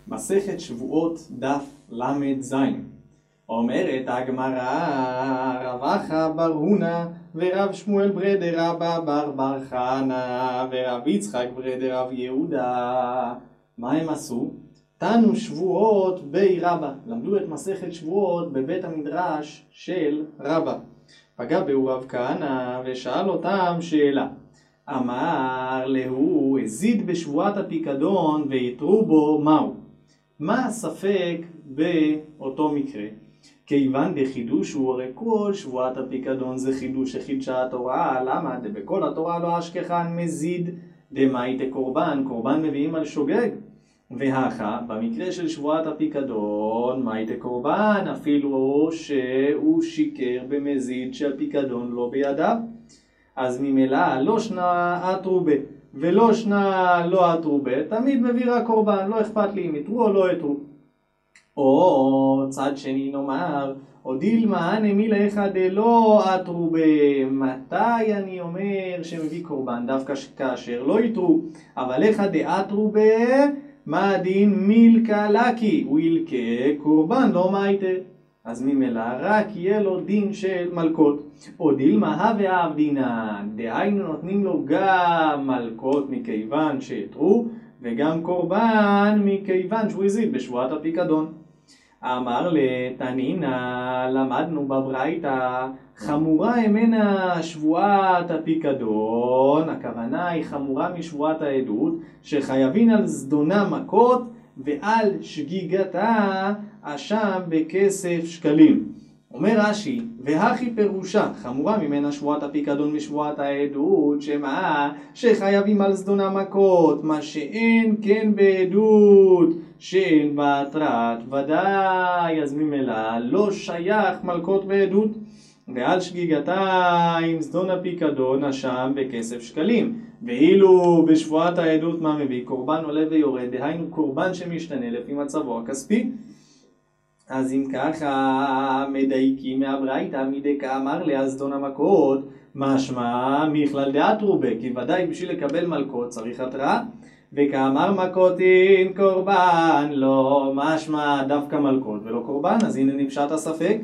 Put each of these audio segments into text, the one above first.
מסכת שבועות דף ל"ז. אומרת הגמרא, רב אחא בר הונא ורב שמואל ברדר רבא בר חנא ורב יצחק ברדר רב יהודה. מה הם עשו? תנו שבועות בי רבא, למדו את מסכת שבועות בבית המדרש של רבא. פגע בהו רב כהנא ושאל אותם שאלה. אמר להו, הזיד בשבועת הפיקדון ויתרו בו מהו? מה הספק באותו מקרה? כיוון דחידוש הוא, הרי כל שבועת הפיקדון זה חידוש שחידשה התורה. למה? דבכל התורה לא אשכחן מזיד דמאי דקורבן, קורבן מביאים על שוגג. והכה, במקרה של שבועת הפיקדון, מאי דקורבן, אפילו שהוא שיקר במזיד שהפיקדון לא בידיו. אז ממילא לא שנה אתרובה ולא שנה לא אתרובה, תמיד מביא רק קורבן, לא אכפת לי אם יתרו או לא יתרו. או צד שני נאמר, או דילמה נמילה אחד דלא אתרובה, מתי אני אומר שמביא קורבן? דווקא כאשר לא יתרו, אבל אחד דאתרובה, מה הדין? מילקה לקי, הוא ילקה קורבן לא מייטה. אז ממילא רק יהיה לו דין של מלכות. או דילמה הווה עבדינן, דהיינו נותנים לו גם מלכות מכיוון שיתרו, וגם קורבן מכיוון שהוא הזיד בשבועת הפיקדון. אמר לתנינא, למדנו בברייתא, חמורה ממנה שבועת הפיקדון, הכוונה היא חמורה משבועת העדות, שחייבים על זדונה מכות ועל שגיגתה אשם בכסף שקלים. אומר רש"י, והכי פירושה, חמורה ממנה שבועת הפיקדון משבועת העדות, שמה? שחייבים על זדונה מכות, מה שאין כן בעדות, שאין בהתרת ודאי, אז ממילא לא שייך מלכות בעדות. ועל שגיגתה עם זדון הפיקדון אשם בכסף שקלים. ואילו בשבועת העדות מה מביא? קורבן עולה ויורד, דהיינו קורבן שמשתנה לפי מצבו הכספי. אז אם ככה מדייקים מהברייתא, מדקה אמר להזדון המכות, משמע מכלל דאתרובה, כי ודאי בשביל לקבל מלכות צריך התראה. וכאמר מכותין קורבן, לא משמע דווקא מלכות ולא קורבן, אז הנה נפשט הספק.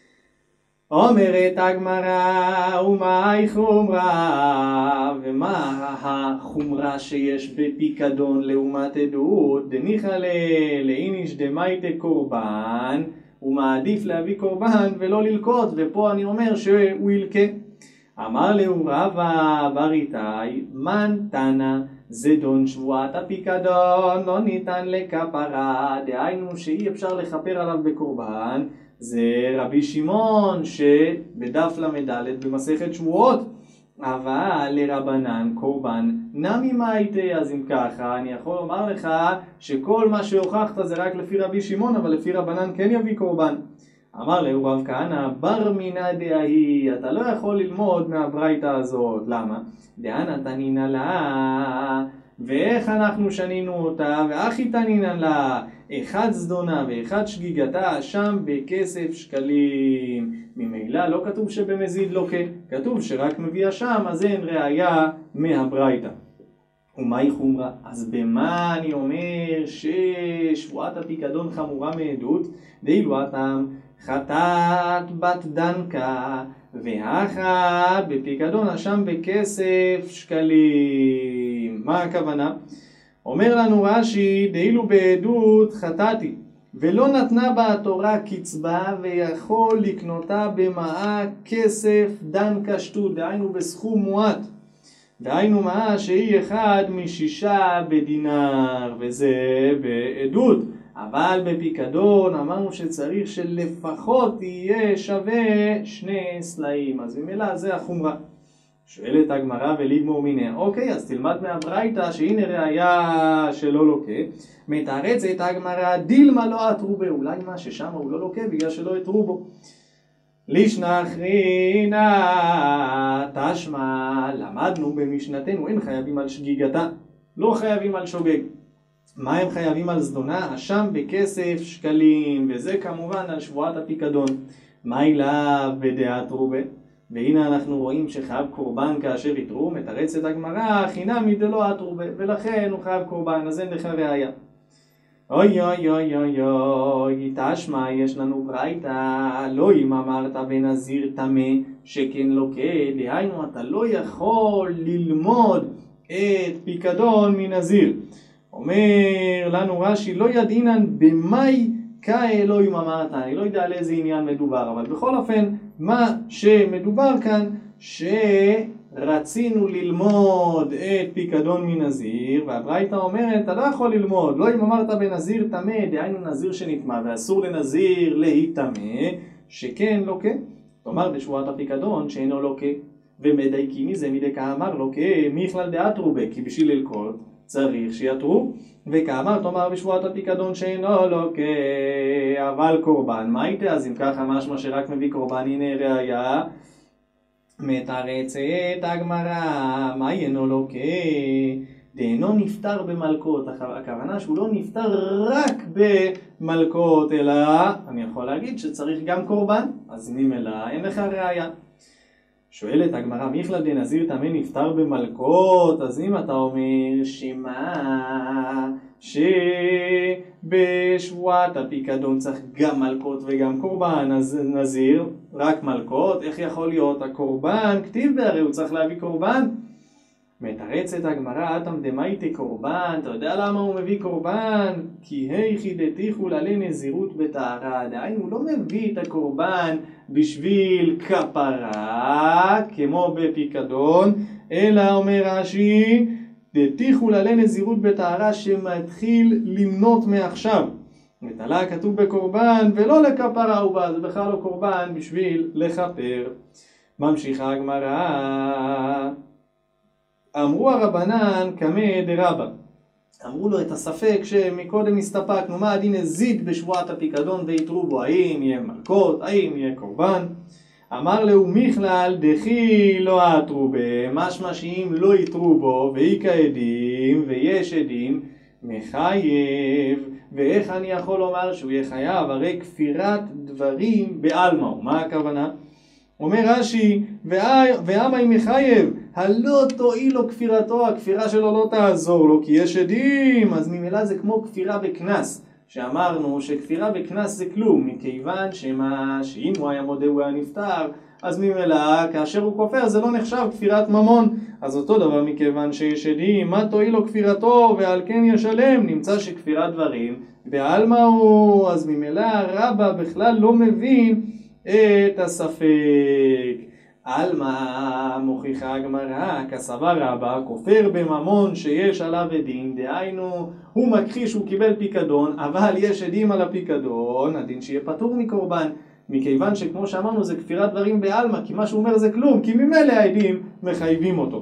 אומרת הגמרא, ומהי חומרה? ומה החומרה שיש בפיקדון לעומת עדות? דניחא לאיניש דמייטה קורבן, הוא מעדיף להביא קורבן ולא ללקות, ופה אני אומר שהוא ילקה. אמר לו רבא בר איתי, מן תנא זדון שבועת הפיקדון לא ניתן לכפרה, דהיינו שאי אפשר לכפר עליו בקורבן. זה רבי שמעון שבדף ל"ד במסכת שבועות. אבל לרבנן קורבן נמי מייטה, אז אם ככה אני יכול לומר לך שכל מה שהוכחת זה רק לפי רבי שמעון, אבל לפי רבנן כן יביא קורבן. אמר לו רב כהנא, בר מינא דאהי, אתה לא יכול ללמוד מהברייתא הזאת. למה? דאנא תנינא לה, ואיך אנחנו שנינו אותה? ואחי תנינא לה, אחד זדונה ואחד שגיגתה שם בכסף שקלים. ממילא לא כתוב שבמזיד לא כן, כתוב שרק מביא שם, אז אין ראיה מהברייתא. ומהי חומרה? אז במה אני אומר ששבועת הפיקדון חמורה מעדות? דאילו הטעם חטאת בת דנקה והכה בפיקדון אשם בכסף שקלים. מה הכוונה? אומר לנו רש"י, דאילו בעדות חטאתי ולא נתנה בה התורה קצבה ויכול לקנותה במעה כסף דנקה שטות, דהיינו בסכום מועט, דהיינו מעה שהיא 1/6 בדינר, וזה בעדות. אבל בפיקדון אמרנו שצריך שלפחות יהיה שווה 2 סלעים, אז ממילא זה החומרה. שואלת הגמרא וליגמור מיניה, אוקיי, אז תלמד מהברייתא שהנה ראיה שלא לוקה. מתרצת הגמרא, דילמה לא אתרובה, אולי מה ששם הוא לא לוקה בגלל שלא יתרו בו. לישנא אחרינא תשמע, למדנו במשנתנו, אין חייבים על שגיגתה, לא חייבים על שוגג. מה הם חייבים על זדונה? אשם בכסף שקלים, וזה כמובן על שבועת הפיקדון. מה אליו בדאתרובה? והנה אנחנו רואים שחייב קורבן כאשר יתרו. מתרצת הגמרא, חינמי דלא אתרובה, ולכן הוא חייב קורבן, אז אין לך ראיה. אוי אוי אוי אוי אוי, תשמע יש לנו ברייתא, לא אם אמרת בנזיר טמא שכן לוקה, דהיינו אתה לא יכול ללמוד את פיקדון מנזיר. אומר לנו רש"י, לא ידעינן במאי כאלוהים אמרת, אני לא יודע על איזה עניין מדובר, אבל בכל אופן מה שמדובר כאן שרצינו ללמוד את פיקדון מנזיר, והברייתא אומרת אתה לא יכול ללמוד, לא אם אמרת בנזיר טמא, דהיינו נזיר שנטמא ואסור לנזיר להיטמא, שכן לוקה, כלומר בשבועת הפיקדון שאינו לוקה, ומדייקי מזה מדי כאמר לוקה, מכלל דאתרו בה, כי בשביל ללקות צריך שיתרו, וכאמר תאמר בשבועת הפיקדון שאינו לוקה, אבל קורבן, מה איתה? אז אם ככה משמע שרק מביא קורבן, הנה ראיה, מתרצת הגמרא, מה אינו לוקה? דאינו נפטר במלכות, הכוונה שהוא לא נפטר רק במלכות, אלא אני יכול להגיד שצריך גם קורבן, אז ממילא אין לך ראיה. שואלת הגמרא, מכלל דנזיר טמא נפטר במלכות, אז אם אתה אומר שמה שבשבועת הפיקדון צריך גם מלכות וגם קורבן, אז נזיר רק מלכות, איך יכול להיות? הקורבן כתיב בהרי הוא צריך להביא קורבן. מתרצת הגמרא, אתם דמייתי קורבן, אתה יודע למה הוא מביא קורבן? כי היכי דתיכו ללי נזירות בטהרה, דהיינו הוא לא מביא את הקורבן בשביל כפרה כמו בפיקדון, אלא אומר רש"י דתיכו ללי נזירות בטהרה שמתחיל למנות מעכשיו. ותלה כתוב בקורבן ולא לכפרה ובא, זה בכלל לא קורבן בשביל לכפר. ממשיכה הגמרא, אמרו הרבנן קמא דרבא, אמרו לו את הספק שמקודם הסתפקנו, מה הדין הזיד בשבועת הפיקדון ויתרו בו, האם יהיה מלכות, האם יהיה קורבן? אמר לו מכלל דכי לא עתרו בה, משמע שאם לא יתרו בו ואיכא עדים ויש עדים מחייב. ואיך אני יכול לומר שהוא יהיה חייב? הרי כפירת דברים בעלמא, מה הכוונה? אומר רש"י, ואמה אם מחייב, הלא תועיל לו כפירתו, הכפירה שלו לא תעזור לו, כי יש עדים, אז ממילא זה כמו כפירה בכנס, שאמרנו שכפירה בכנס זה כלום, מכיוון שאם הוא היה מודה הוא היה נפטר, אז ממילא כאשר הוא כופר זה לא נחשב כפירת ממון, אז אותו דבר מכיוון שיש עדים, מה תועיל לו כפירתו ועל כן ישלם, נמצא שכפירת דברים בעלמא הוא, אז ממילא רבא בכלל לא מבין את הספק. אלמה מוכיחה הגמרא, כסבר רבא, כופר בממון שיש עליו עדים, דהיינו הוא מכחיש שהוא קיבל פיקדון, אבל יש עדים על הפיקדון, הדין שיהיה פטור מקורבן, מכיוון שכמו שאמרנו זה כפירת דברים בעלמא, כי מה שהוא אומר זה כלום, כי ממילא העדים מחייבים אותו.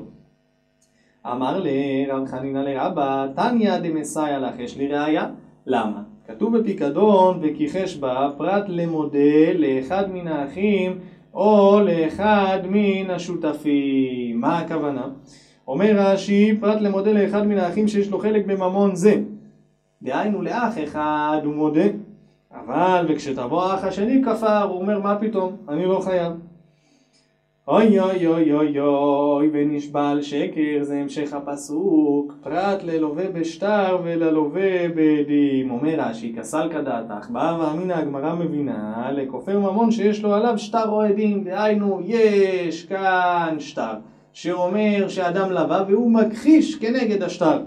אמר לרב חנינא לרבא, תניא דמסייע לך, יש לי ראיה. למה? כתוב בפיקדון וכיחש בה פרט למודה לאחד מן האחים או לאחד מן השותפים. מה הכוונה? אומר רש"י, פרט למודה לאחד מן האחים שיש לו חלק בממון זה, דהיינו לאח אחד הוא מודה, אבל וכשתבוא האח השני כפר, הוא אומר מה פתאום, אני לא חייב. אוי אוי אוי אוי אוי, ונשבע על שקר, זה המשך הפסוק, פרט ללווה בשטר וללווה בעדים. אומר רש"י, כסל כדעתך, באה ואמינא הגמרא מבינה לכופר ממון שיש לו עליו שטר או עדים, דהיינו יש כאן שטר שאומר שאדם לווה והוא מכחיש כנגד השטר.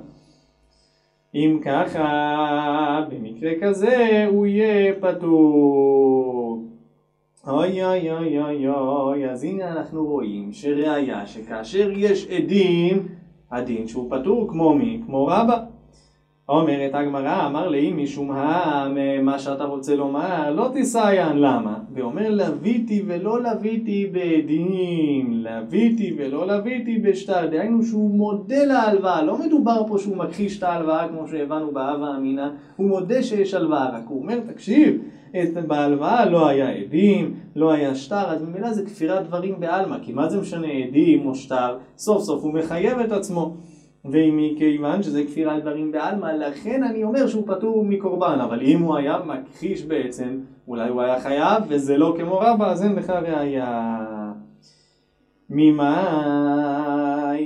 אם ככה, במקרה כזה הוא יהיה פטור. אוי אוי אוי אוי אוי, אז הנה אנחנו רואים שראיה שכאשר יש עדים, הדין שהוא פטור כמו מי? כמו רבא. אומרת הגמרא, אמר לי משום מה שאתה רוצה לומר, לא תסעיין, למה? ואומר לוויתי ולא לוויתי בעדים, לוויתי ולא לוויתי בשטר, דהיינו שהוא מודה להלוואה, לא מדובר פה שהוא מכחיש את ההלוואה כמו שהבנו בהווה אמינא, הוא מודה שיש הלוואה, רק הוא אומר תקשיב, בהלוואה לא היה עדים, לא היה שטר, אז ממילא זה כפירת דברים בעלמא, כי מה זה משנה עדים או שטר, סוף סוף הוא מחייב את עצמו. ומכיוון שזה כפירת דברים בעלמא, לכן אני אומר שהוא פטור מקורבן, אבל אם הוא היה מכחיש בעצם, אולי הוא היה חייב, וזה לא כמו רבא, אז אין לך ראיה. ממאי?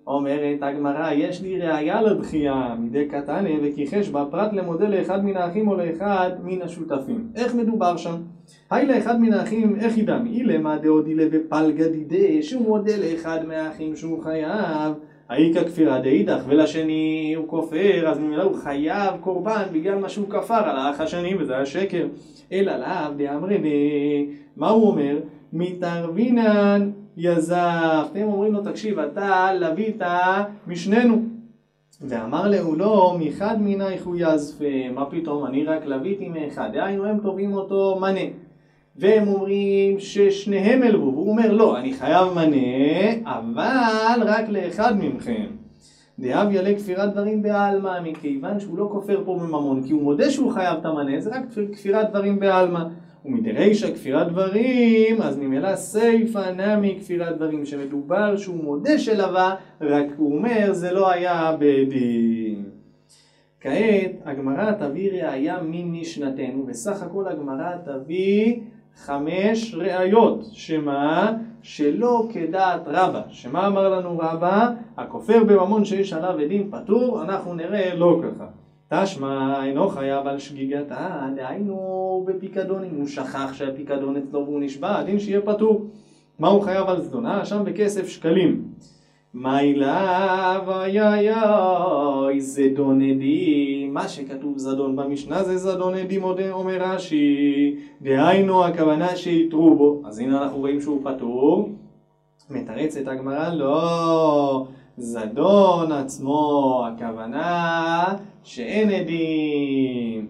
אומרת הגמרא, יש לי ראיה לדחייה מדי קטנה וכיחש בה פרט למודה לאחד מן האחים או לאחד מן השותפים. איך מדובר שם? היי לאחד מן האחים, איך ידמי? אילמה דאודילה בפלגה דידה, שהוא מודה לאחד מהאחים שהוא חייב, האיקה כפירה דאידך, ולשני הוא כופר, אז ממילא הוא חייב קורבן בגלל מה שהוא כפר על האח השני, וזה השקר. אלא לאו דאמרי, מה הוא אומר? מתערבינן יזף. אתם אומרים לו, תקשיב, אתה לווית משנינו. ואמר לו, לא, מחד מינייך הוא יזפה. מה פתאום? אני רק לוויתי מאחד. דהיינו, הם תובעים אותו מנה. והם אומרים ששניהם אלבו. והוא אומר, לא, אני חייב מנה, אבל רק לאחד מכם. דאב ילה כפירת דברים בעלמא, מכיוון שהוא לא כופר פה בממון, כי הוא מודה שהוא חייב את המנה, זה רק כפירת דברים בעלמא. ומדרישא כפירת דברים, אז ממילא סייפא נמי כפירת דברים, שמדובר שהוא מודה שלווה, רק הוא אומר זה לא היה בדין. כעת הגמרא תביא ראיה ממשנתנו, וסך הכל הגמרא תביא 5 ראיות, שמה? שלא כדעת רבא. שמה אמר לנו רבא? הכופר בממון שיש עליו עדים פטור, אנחנו נראה לא ככה. תשמע אינו חייב על שגיגתה, דהיינו בפיקדון, אם הוא שכח שהפיקדון אצלו והוא נשבע, הדין שיהיה פטור. מה הוא חייב על זדונה? שם בכסף שקלים. מה אליו איי זדון עדים, מה שכתוב זדון במשנה זה זדון עדים, אומר רש"י, דהיינו הכוונה שיתרו בו. אז הנה אנחנו רואים שהוא פטור. מתרצת הגמרא, לא, זדון עצמו, הכוונה שאין עדים.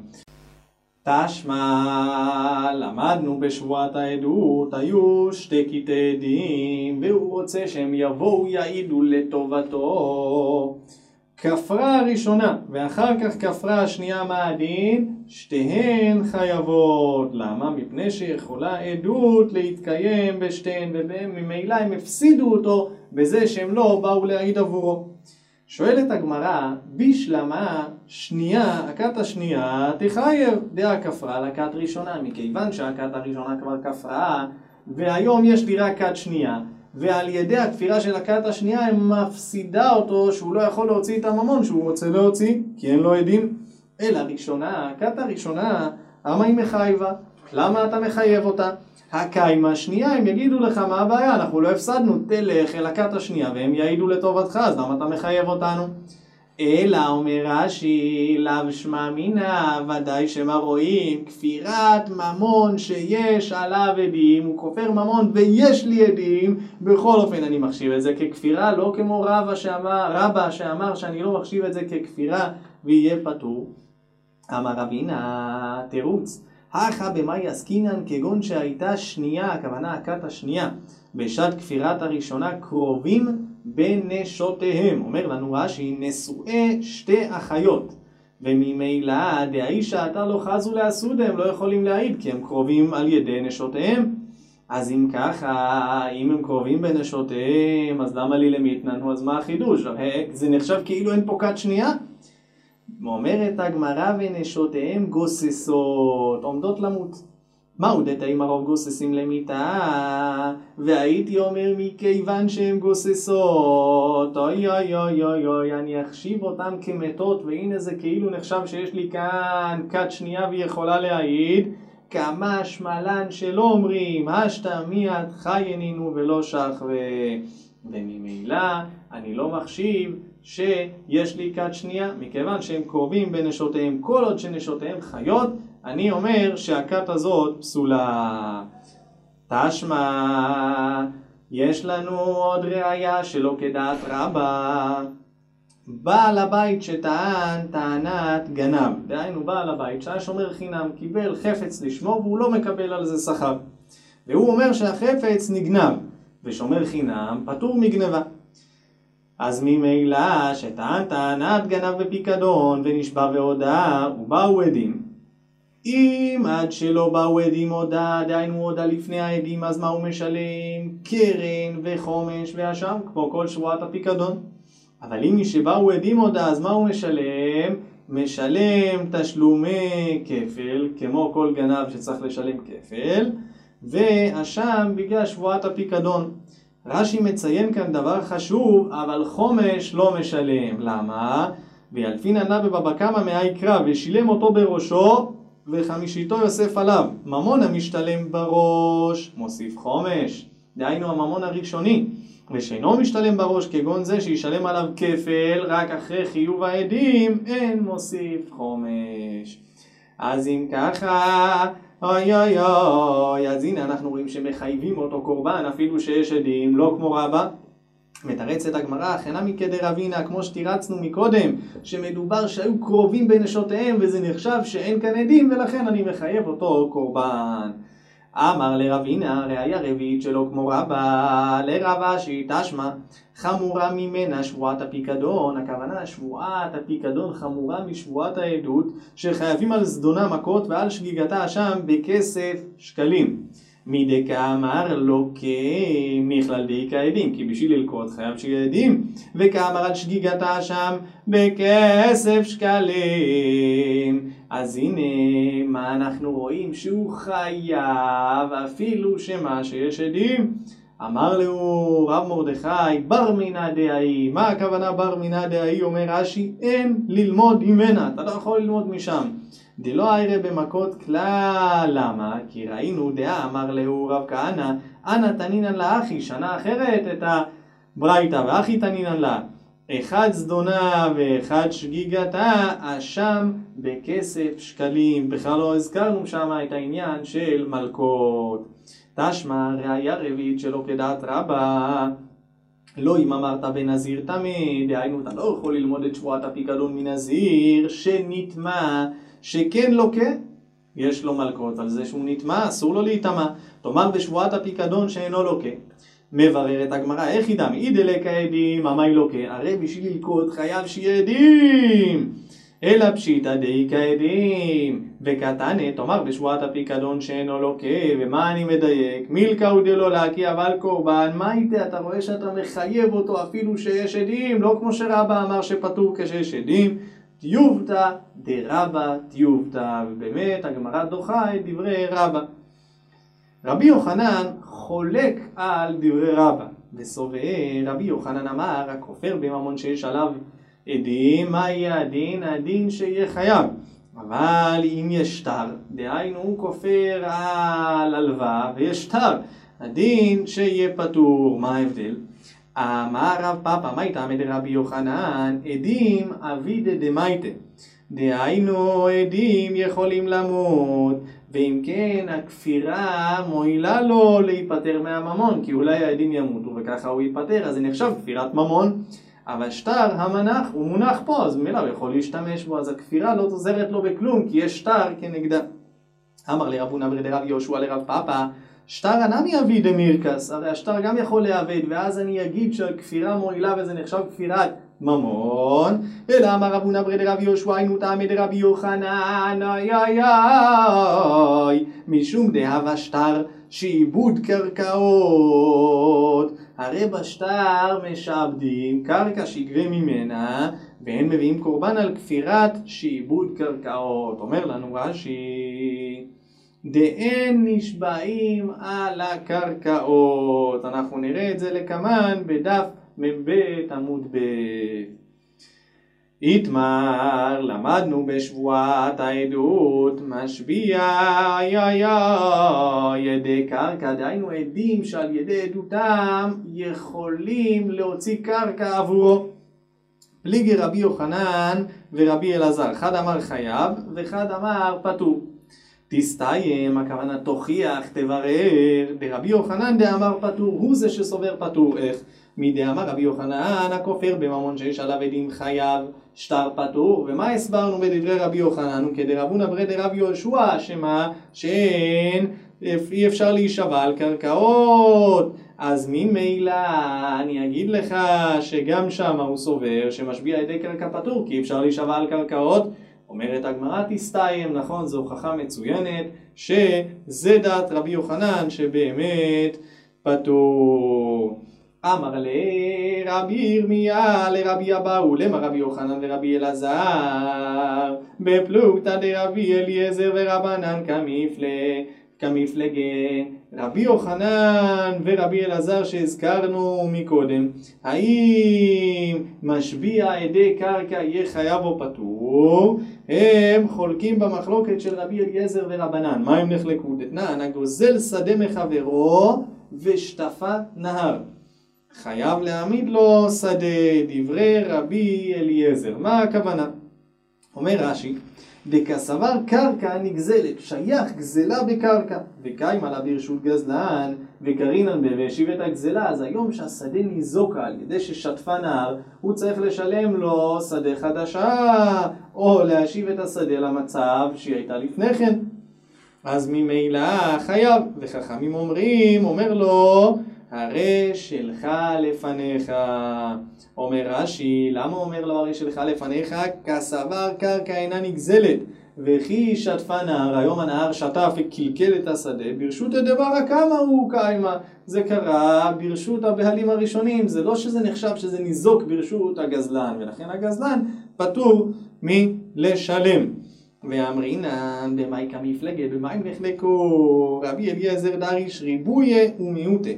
תשמע, למדנו בשבועת העדות, היו 2 קטעי עדים, והוא רוצה שהם יבואו יעידו לטובתו. כפרה הראשונה, ואחר כך כפרה השנייה, מה הדין? שתיהן חייבות. למה? מפני שיכולה עדות להתקיים בשתיהן, וממילא הם הפסידו אותו בזה שהם לא באו להעיד עבורו. שואלת הגמרא, בשלמה שנייה, הכת השנייה תחייב, דעה כפרה לכת ראשונה, מכיוון שהכת הראשונה כבר כפרה, והיום יש לי רק כת שנייה, ועל ידי הכפירה של הכת השנייה הם מפסידה אותו שהוא לא יכול להוציא את הממון שהוא רוצה להוציא, כי אין לו עדים. אלא ראשונה, הכת הראשונה, למה היא מחייבה? למה אתה מחייב אותה? הקיימה השנייה, הם יגידו לך מה הבעיה, אנחנו לא הפסדנו, תלך אל הכת השנייה והם יעידו לטובתך, אז למה אתה מחייב אותנו? אלא אומר רש"י, לאו שמע מינה, ודאי שמה רואים, כפירת ממון שיש עליו עדים, הוא כופר ממון ויש לי עדים, בכל אופן אני מחשיב את זה ככפירה, לא כמו רבא שאמר שאני לא מחשיב את זה ככפירה ויהיה פטור. אמר רבינה, תירוץ, הכה במאי עסקינן כגון שהייתה שנייה, הכוונה הכת השנייה, בשעת כפירת הראשונה קרובים בנשותיהם. אומר לנו רש"י, נשואי 2 אחיות, וממילא דאישה אתה לא חזו להסודם, לא יכולים להעיד כי הם קרובים על ידי נשותיהם. אז אם ככה, אם הם קרובים בנשותיהם, אז למה לי למיתננו? אז מה החידוש? זה נחשב כאילו אין פה כת שנייה? אומרת הגמרא, ונשותיהם גוססות, עומדות למות. מהו דתאים הרוב גוססים למיתה? והייתי אומר מכיוון שהם גוססות, אוי אוי אוי אוי אוי, אני אחשיב אותם כמתות, והנה זה כאילו נחשב שיש לי כאן כת שנייה והיא יכולה להעיד. כמה שמלן שלא אומרים, השתא מיד חיינינו ולא שחווה. וממילא אני לא מחשיב שיש לי כת שנייה, מכיוון שהם קרובים בנשותיהם, כל עוד שנשותיהם חיות, אני אומר שהכת הזאת פסולה. תשמע, יש לנו עוד ראיה שלא כדעת רבא. בעל הבית שטען טענת גנב, דהיינו בעל הבית שהיה שומר חינם, קיבל חפץ לשמו והוא לא מקבל על זה שכר, והוא אומר שהחפץ נגנב, ושומר חינם פטור מגנבה. אז ממילא שטען טענת גנב בפיקדון ונשבע והודע, ובאו עדים. אם עד שלא באו עדים הודע, דהיינו הודע לפני העדים, אז מה הוא משלם? קרן וחומש והשם, כמו כל שבועת הפיקדון. אבל אם מי שבאו עדים הודע, אז מה הוא משלם? משלם תשלומי כפל, כמו כל גנב שצריך לשלם כפל, והשם בגלל שבועת הפיקדון. רש"י מציין כאן דבר חשוב, אבל חומש לא משלם. למה? וילפינן לה בבבא קמא מאי קרא, ושילם אותו בראשו, וחמישיתו יוסף עליו. ממון המשתלם בראש, מוסיף חומש. דהיינו הממון הראשוני. ושאינו משתלם בראש כגון זה שישלם עליו כפל, רק אחרי חיוב העדים, אין מוסיף חומש. אז אם ככה, אוי אוי אוי, אז הנה אנחנו רואים שמחייבים אותו קורבן אפילו שיש עדים, לא כמו רבא. מתרצת הגמרא, חינמי כדרבינן, כמו שתירצנו מקודם, שמדובר שהיו קרובים בנשותיהם וזה נחשב שאין כאן עדים ולכן אני מחייב אותו קורבן. אמר לרבינן, ראיה רביעית שלו כמו רבא, לרבא שהיא תשמע חמורה ממנה שבועת הפיקדון. הכוונה שבועת הפיקדון חמורה משבועת העדות, שחייבים על זדונה מכות ועל שגיגתה שם בכסף שקלים. מדקאמר לא כמכלל דאיכא עדים, כי בשביל ללקוט חייב שיהיה עדים, וכאמר על שגיגתה שם בכסף שקלים. אז הנה מה אנחנו רואים? שהוא חייב אפילו שמה שיש עדים. אמר לו רב מרדכי בר מינא דאי. מה הכוונה בר מינא דאי? אומר רש"י, אין ללמוד ממנה, אתה לא יכול ללמוד משם. דלא איירא במכות כלל. למה? כי ראינו דעה אמר לו רב כהנא, אנא תנינן לאחי, שנה אחרת את הברייתא, ואחי תנינן לה, אחד זדונה ואחד שגיגתה, אשם בכסף שקלים. בכלל לא הזכרנו שם את העניין של מלכות. תשמע ראיה רביעית שלא כדעת רבא, לא אם אמרת בנזיר טמא, דהיינו אתה לא יכול ללמוד את שבועת הפיקדון מנזיר שנטמא, שכן לוקה, יש לו מלכות על זה שהוא נטמא, אסור לו להיטמא. תאמר בשבועת הפיקדון שאינו לוקה. מבררת הגמרא, איך ידע? מי דלקה עדים, אמי לוקה? הרי בשביל ללקות חייב שיהיה עדים. אלא פשיטא דאיכא עדים. וקטנה, תאמר בשבועת הפיקדון שאינו לוקה, ומה אני מדייק? מילקא ודלא לקי, אבל קורבן, מה איתה? אתה רואה שאתה מחייב אותו אפילו שיש עדים, לא כמו שרבא אמר שפטור כשיש עדים. טיובתא דרבא טיובתא, ובאמת הגמרא דוחה את דברי רבא. רבי יוחנן חולק על דברי רבא, וסובר רבי יוחנן אמר, הכופר בממון שיש עליו עדים, מה יהיה הדין? הדין שיהיה חייב. אבל אם יש שטר, דהיינו הוא כופר על הלוואה ויש שטר, הדין שיהיה פטור. מה ההבדל? אמר רב פאפא, מה איתה מדרבי יוחנן? עדים אבידא דמייתא, דהיינו עדים יכולים למות, ואם כן הכפירה מועילה לו להיפטר מהממון, כי אולי העדים ימותו וככה הוא ייפטר, אז זה נחשב כפירת ממון. אבל שטר המנח הוא מונח פה, אז ממילא הוא יכול להשתמש בו, אז הכפירה לא עוזרת לו בכלום, כי יש שטר כנגדה. אמר לרב הונא ברי דרב יהושע לרב פאפא, שטר הנמי אבי דמירקס, הרי השטר גם יכול להאבד, ואז אני אגיד שהכפירה מועילה וזה נחשב כפירת ממון. אלא אמר רב הונא ברי דרב יהושע, היינו טעמי דרבי יוחנן, אוי אוי אוי, משום דהווה שטר שעיבוד קרקעות. הרי בשטר משעבדים קרקע שיגבה ממנה, והם מביאים קורבן על כפירת שעיבוד קרקעות. אומר לנו רש"י, דאין נשבעים על הקרקעות. אנחנו נראה את זה לקמן בדף מ"ב עמוד ב'. איתמר, למדנו בשבועת העדות, משביע ידי קרקע, דהיינו עדים שעל ידי עדותם יכולים להוציא קרקע עבורו. פליגי רבי יוחנן ורבי אלעזר, אחד אמר חייב ואחד אמר פטור. תסתיים, הכוונה תוכיח, תברר. דרבי יוחנן דאמר פטור, הוא זה שסובר פטור. איך? מדאמר רבי יוחנן הכופר בממון שיש עליו עדים חייב, שטר פטור. ומה הסברנו בדברי רבי יוחנן? כדרב הונא ברי דרב יהושע, שמה? שאין, אי אפשר להישבע על קרקעות. אז ממילא אני אגיד לך שגם שם הוא סובר שמשביע ידי קרקע פטור, כי אי אפשר להישבע על קרקעות. אומרת הגמרא, תסתיים, נכון, זו הוכחה מצוינת שזה דעת רבי יוחנן שבאמת פטור. אמר לרבי ירמיה לרבי אבאו, למה רבי יוחנן ורבי אלעזר בפלוגתא דרבי אליעזר ורבנן כמפלגה. כמפלגה רבי יוחנן ורבי אלעזר שהזכרנו מקודם, האם משביע עדי קרקע יהיה חייב או פטור? הם חולקים במחלוקת של רבי אליעזר ורבנן. מה הם נחלקו? דתנן, הגוזל שדה מחברו ושטפה נהר, חייב להעמיד לו שדה. דברי רבי אליעזר. מה הכוונה? אומר רש"י, דקסבר קרקע נגזלת, שייך גזלה בקרקע, וקיימה לה ברשות גזלן וקרינן בה והשיב את הגזלה. אז היום שהשדה ניזוקה על ידי ששטפה נהר, הוא צריך לשלם לו שדה חדשה, או להשיב את השדה למצב שהיא הייתה לפני כן. אז ממילא חייב. וחכמים אומרים, אומר לו, הרי שלך לפניך. אומר רש"י, למה אומר לו הרי שלך לפניך? כסבר קרקע אינה נגזלת, וכי שטפה נהר, היום הנהר שטף וקלקל את השדה, ברשות הדבר כמה הוא קיימה. זה קרה ברשות הבעלים הראשונים, זה לא שזה נחשב שזה ניזוק ברשות הגזלן, ולכן הגזלן פטור מלשלם. ואמרינן במאי כמפלגה, במאי נחלקו רבי אליעזר דריש ריבויה ומיעוטה,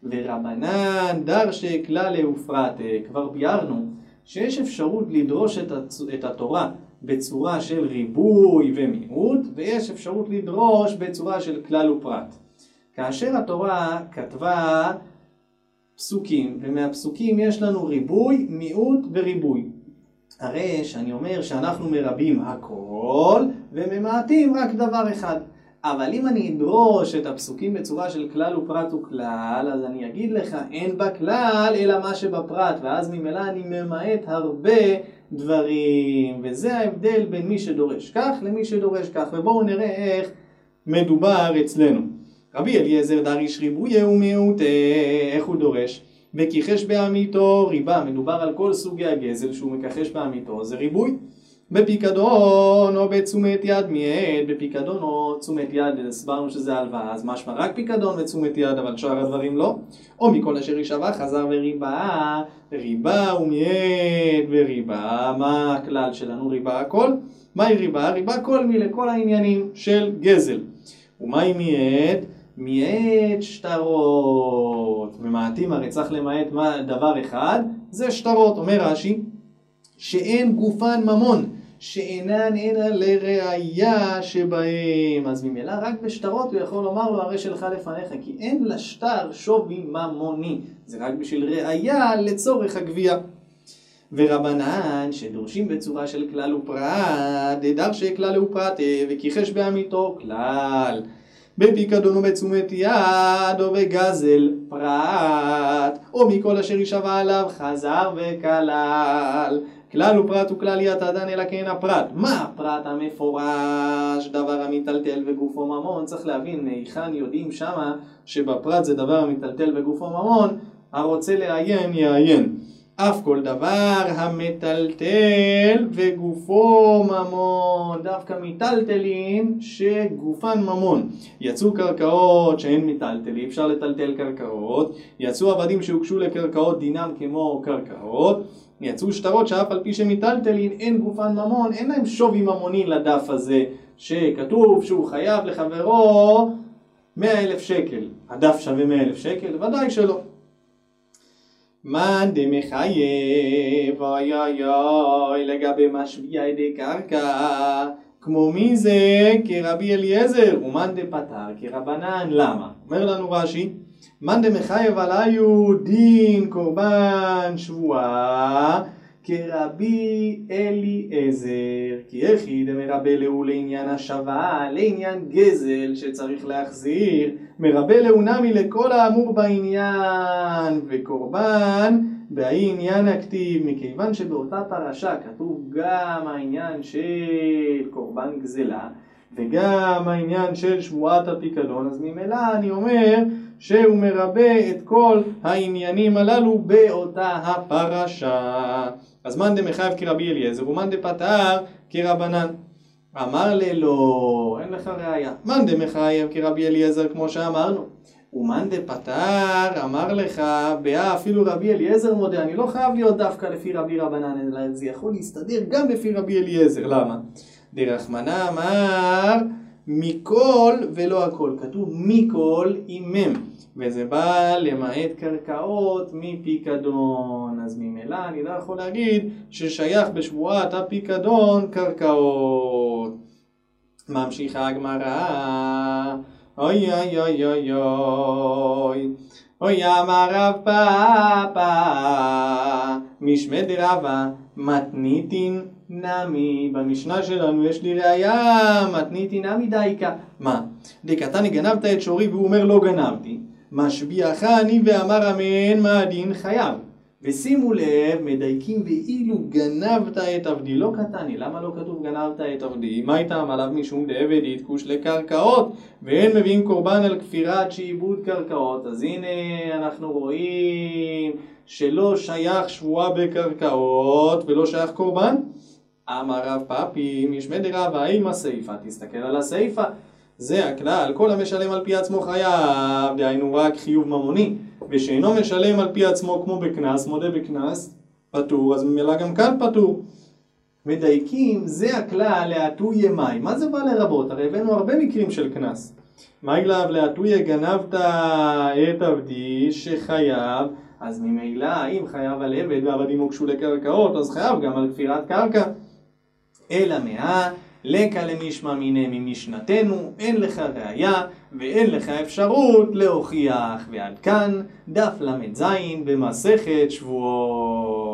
ורבנן דרשי כללה ופרטה. כבר ביארנו שיש אפשרות לדרוש את התורה בצורה של ריבוי ומיעוט, ויש אפשרות לדרוש בצורה של כלל ופרט. כאשר התורה כתבה פסוקים, ומהפסוקים יש לנו ריבוי, מיעוט וריבוי, הרי שאני אומר שאנחנו מרבים הכל וממעטים רק דבר אחד. אבל אם אני אדרוש את הפסוקים בצורה של כלל ופרט וכלל, אז אני אגיד לך אין בכלל אלא מה שבפרט, ואז ממילא אני ממעט הרבה דברים. וזה ההבדל בין מי שדורש כך למי שדורש כך. ובואו נראה איך מדובר אצלנו. רבי אליעזר דריש ריבויה ומיעוט, איך הוא דורש? וכיחש בעמיתו ריבה, מדובר על כל סוגי הגזל שהוא מכחש בעמיתו, זה ריבוי. בפיקדון או בתשומת יד מיעט, בפיקדון או תשומת יד, הסברנו שזה הלוואה, אז משמע רק פיקדון ותשומת יד, אבל שאר הדברים לא. או מכל אשר ישבע חזר וריבה, ריבה ומיעט וריבה. מה הכלל שלנו? ריבה הכל. מהי ריבה? ריבה כל לכל העניינים של גזל. ומהי מיעט? מיעט שטרות. ממעטים הרי צריך למעט דבר אחד, זה שטרות. אומר רש"י שאין גופן ממון, שאינן אלא לראיה שבהם. אז ממילא רק בשטרות הוא יכול לומר לו הרי שלך לפניך, כי אין לשטר שווי ממוני, זה רק בשביל ראיה לצורך הגבייה. ורבנן שדורשים בצורה של כלל ופרט, דרשי כלל ופרט וכיחש בעמיתו כלל, בפיקדון או בתשומת יד או בגזל פרט, או מכל אשר ישבע עליו חזר וכלל. כלל ופרט וכלל יתדן אלא כן הפרט. מה הפרט המפורש? דבר המטלטל וגופו ממון. צריך להבין היכן יודעים שמה שבפרט זה דבר המטלטל וגופו ממון. הרוצה לעיין יעיין. אף כל דבר המטלטל וגופו ממון, דווקא מטלטלים שגופן ממון. יצאו קרקעות שהן מטלטלים, אפשר לטלטל קרקעות. יצאו עבדים שהוקשו לקרקעות דינם כמו קרקעות. יצאו שטרות שאף על פי שמטלטלים אין גופן ממון, אין להם שווי ממוני לדף הזה שכתוב שהוא חייב לחברו 100,000 שקל. הדף שווה 100,000 שקל? ודאי שלא. מאן דמחייב אוי אוי אוי לגבי משביע עדי קרקע, כמו מי זה? כרבי אליעזר. ומאן דפטר כרבנן. למה? אומר לנו רש"י, מאן דמחייב עליו דין קורבן שבועה כרבי אליעזר, כי איך דמרבה לו לעניין השוואה, לעניין גזל שצריך להחזיר, מרבה לו נמי לכל האמור בעניין, וקורבן בעניין הכתיב, מכיוון שבאותה פרשה כתוב גם העניין של קורבן גזלה וגם העניין של שבועת הפיקדון, אז ממילא אני אומר שהוא מרבה את כל העניינים הללו באותה הפרשה. אז מאן דמחייב כרבי אליעזר ומאן דפטר כרבנן. אמר לו, אין לך ראיה. מאן דמחייב כרבי אליעזר כמו שאמרנו, ומאן דפטר אמר לך אפילו רבי אליעזר מודה, אני לא חייב להיות דווקא לפי רבי רבנן, אלא זה יכול להסתדר גם לפי רבי אליעזר. למה? דרחמנא אמר מכל ולא הכל, כתוב מכל עם מם, וזה בא למעט קרקעות מפיקדון, אז ממילא אני לא יכול להגיד ששייך בשבועת הפיקדון קרקעות. ממשיכה הגמרא, אוי אוי אוי אוי אוי אוי אמר רב פאפא משמי דרבא מתניתין נמי. במשנה שלנו יש לי ראיה מתניתין נמי דייקה. מה? דקתני גנבת את שורי והוא אומר לא גנבתי, משביעך אני ואמר אמן, מה הדין? חייב. ושימו לב, מדייקים ואילו גנבת את עבדי, לא קטני. למה לא כתוב גנבת את עבדי? מה איתם עליו משום דעבד יתקוש לקרקעות ואין מביאים קורבן על כפירת שעיבוד קרקעות. אז הנה אנחנו רואים שלא שייך שבועה בקרקעות ולא שייך קורבן. אמר רב פאפי משמי דרבא עם הסייפה, תסתכל על הסייפה, זה הכלל, כל המשלם על פי עצמו חייב, דהיינו רק חיוב ממוני, ושאינו משלם על פי עצמו כמו בקנס, מודה בקנס, פטור, אז ממילא גם כאן פטור. מדייקים, זה הכלל להטויה מאי. מה זה בא לרבות? הרי הבאנו הרבה מקרים של קנס. מאי לאו להטויה גנבת את עבדי שחייב, אז ממילא אם חייב על עבד ועבדים הוקשו לקרקעות, אז חייב גם על כפירת קרקע. אלא מה? לקה למשמע מיני ממשנתנו, אין לך ראיה ואין לך אפשרות להוכיח. ועד כאן דף ל"ז במסכת שבועות.